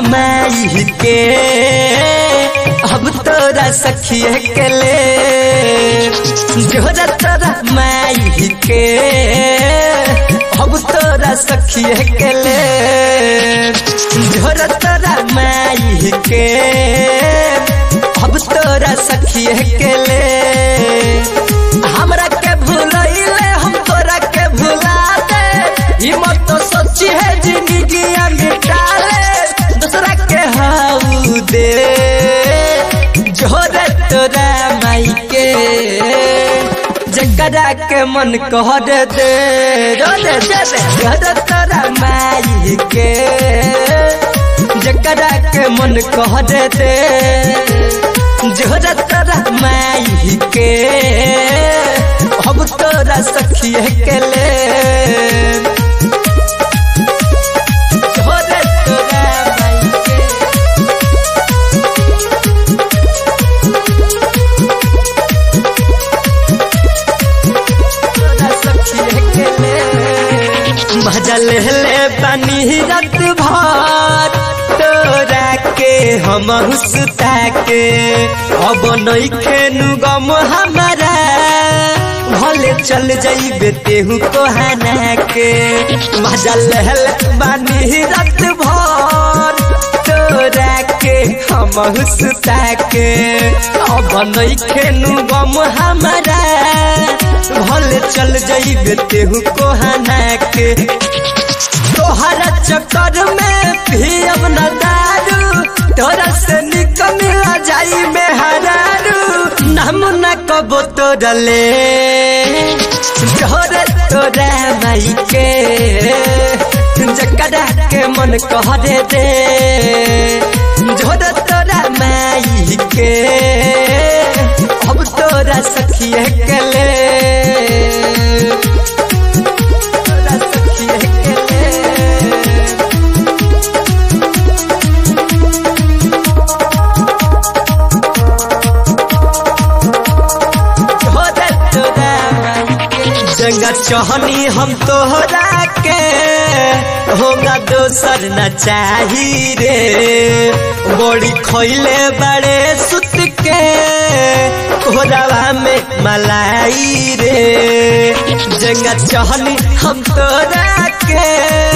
माई के अब तोरा सखिए के ले जोरा तोरा माई के अब तोरा सखिए के ले जोरा तोरा माई के अब तोरा सखिए के ले हमरा के भूलैले हम तोरा के भुला दे ई मत तो सच्ची है जिंदगी मिटाले दूसरा के हाउ दे जोरे तोरा माई के जकरा के मन कह दे जोरे जोरे तोरा माई के जकरा के मन कह दे जोरे तोरा माई के अब तोरा सखिए के ले जोरे तोरा माई के तोरा सखिए के ले मजा ले पानी रात भर तोरा के हम हुसता के अब नइखे नु गम हमारा भले चल जाइबे तेहू कोहाना के मजा लहल बानी रात भर तोरा के हम हुसता के अब नइखे नु गम हमारा भले चल जाइबे तेहू कोहाना के तोहरा चक्कर में भी अब न दारू तोरा से निक मिला जाई में हरारू नाम न कबो तोरा ले जोरे तोरा माई के जकरा के मन कह दे जोरे तोरा माई के अब तोरा सखिए के ले तोरा सखिए के ले जंगा चहनी हम तोहरा के होगा दोसर न चाही रे बड़ी खइले बड़े सुत के कोहरावा में मलाई रे जंगा चहनी हम तोहरा के